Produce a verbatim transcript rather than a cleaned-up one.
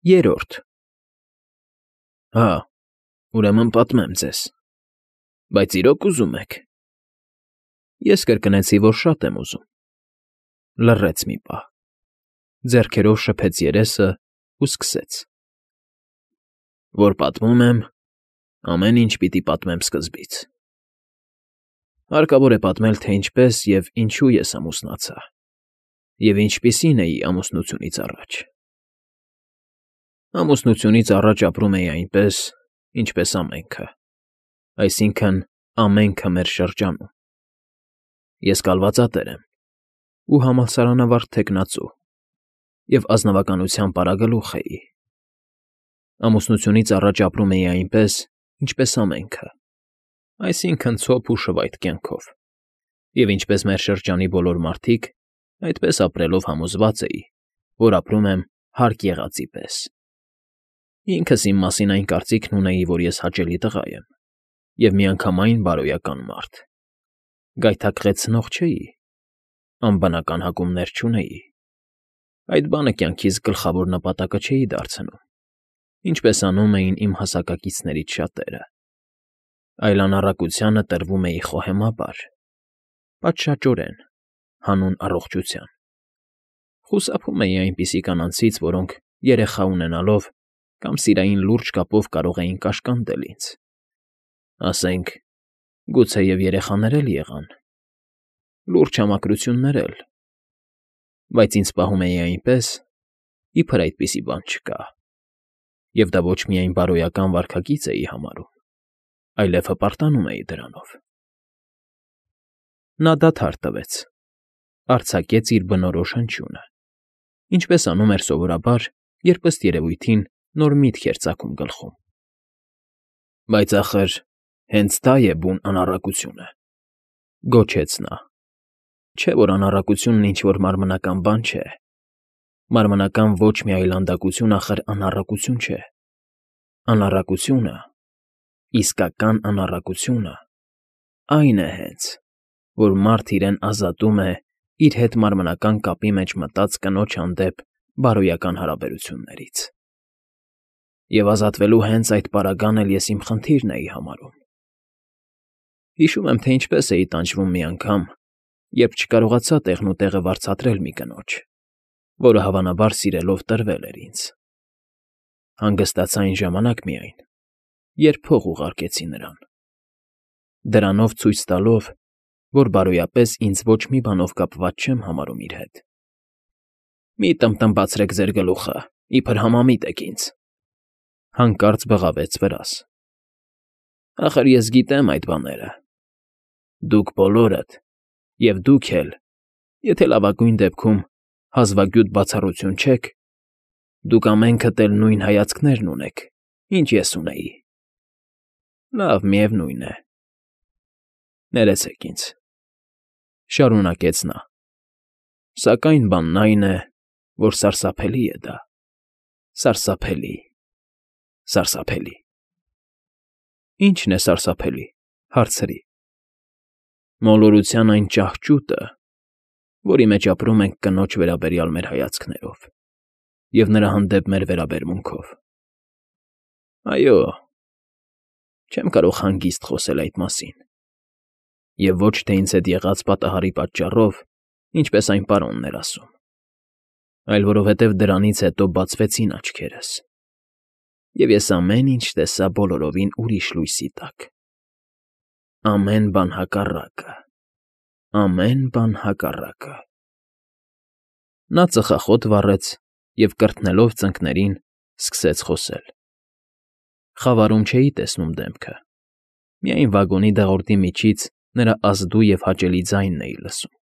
Երրորդ Հա, ուրեմն պատմեմ ձեզ, բայց իրոք ուզում եք։ Ես կրկնեցի, որ շատ եմ ուզում։ Լռեց մի պահ, ձեռքերով շփեց երեսն ու սկսեց. Որ պատմում եմ, ամեն ինչ պիտի պատմեմ սկզբից։ Հարկավոր է պատմել, թե ինչպես և ինչու ես ամուսնացա, և ինչպիսին էի ամուսնությունից առաջ։ Ամուսնությունից առաջ ապրում էի այնպես, ինչպես ամենքը, այսինքն՝ ամենքը մեր շրջանում։ Ես կալվածատեր եմ ու համալսարանավարտ թեկնածու և ազնվականության պարագլուխ էի։ Ամուսնությունից առաջ ապրում էի այնպես, ինչպես ամենքը, այսինքն՝ ցոփ ու շվայտ կյանքով, և ինչպես մեր շրջանի բոլոր մարդիկ, այդպես ապրելով համոզված էի, որ ապրում եմ հարկ եղածի պես։ Ինքս իմ մասին այն կարծիքն ունեի, որ ես հաճելի տղա եմ և միանգամայն բարոյական մարդ։ Գայթակղեցնող չէի, անբնական հակումներ չունեի։ Այդ բանը կյանքիս գլխավոր նպատակը չէի դարձնում, ինչպես անում էին իմ հասակակիցներից շատերը, այլ անառակությանը տրվում էի խոհեմաբար, պատշաճորեն, հանուն առողջության։ Խուսափում էի այնպիսի կանանցից, որոնք, երեխա ունենալով կամ սիրային լուրջ կապով կարող էին կաշկանդել ինձ, ասենք, գուցեև երեխաներ էլ եղան, լուրջ համակրություններ էլ, բայց ինձ պահում էի այնպես, իբր այդպիսի բան չկա, և դա ոչ միայն բարոյական վարքագիծ էի համարում, այլև հպարտանում էի դրանով։ Նա դադար տվեց, արձակեց իր բնորոշ հնչյունը, ինչպես անում էր սովորաբար, երբ ըստ երևույթին նոր միտք էր ծագում գլխում։ Բայց, ախր, հենց դա է բուն անառակությունը, գոչեց նա։ Չէ՞ որ անառակությունն ինչ֊որ մարմնական բան չէ։ Մարմնական ոչ մի այլանդակություն, ախր, անառակություն չէ։ Անառակությունը, իսկական անառակությունը, այն է հենց, որ մարդ իրեն ազատում է իր հետ մարմնական կապի մեջ մտած կնոջ հանդեպ բարոյական հարաբերություններից։ Եվ ազատվելու հենց այդ պարագան էլ ես իմ խնդիրն էի համարում։ Հիշում եմ, թե ինչպես էի տանջվում մի անգամ, երբ չկարողացա տեղնուտեղը վարձատրել մի կնոջ, որը հավանաբար սիրելով տրվել էր ինձ։ Հանգստացա այն ժամանակ միայն, երբ փող ուղարկեցի նրան, դրանով ցույց տալով, որ բարոյապես ինձ ոչ մի բանով կապված չեմ համարում իր հետ։ Մի տմբտմբացրեք ձեր գլուխը, իբր համամիտ եք ինձ, հանկարծ բղավեց վրաս։ Ախր ես գիտեմ այդ բաները։ Դուք բոլորդ, և դուք էլ, եթե լավագույն դեպքում հազվագյուտ բացառություն չեք, դուք ամենքդ էլ նույն հայացքներն ունեք, ինչ ես ունեի։ Լավ, միևնույն է։ Ներեցեք ինձ, շարունակեց նա, սակայն բանն այն է, որ սարսափելի է դա, սարսափելի, սարսափելի։ Ի՞նչն է սարսափելի, հարցրի։ Մոլորության այն ճահճուտը, որի մեջ ապրում ենք կնոջ վերաբերյալ մեր հայացքներով և նրա հանդեպ մեր վերաբերմունքով։ Այո, չեմ կարող հանգիստ խոսել այդ մասին, և ոչ թե ինձ հետ եղած պատահարի պատճառով, ինչպես այն պարոնն էր ասում, այլ որովհետև դրանից հետո բացվեցին աչքերս, և ես ամեն ինչ տեսա բոլորովին ուրիշ լույսի տակ։ Ամեն բան հակառակը, ամեն բան հակառակը։ Նա ծխախոտ վառեց և, կրթնելով ծնկներին, սկսեց խոսել։ Խավարում չէի տեսնում դեմքը, միայն վագոնի դղրդի միջից նրա ազդու և հաճելի ձայնն էի լսում։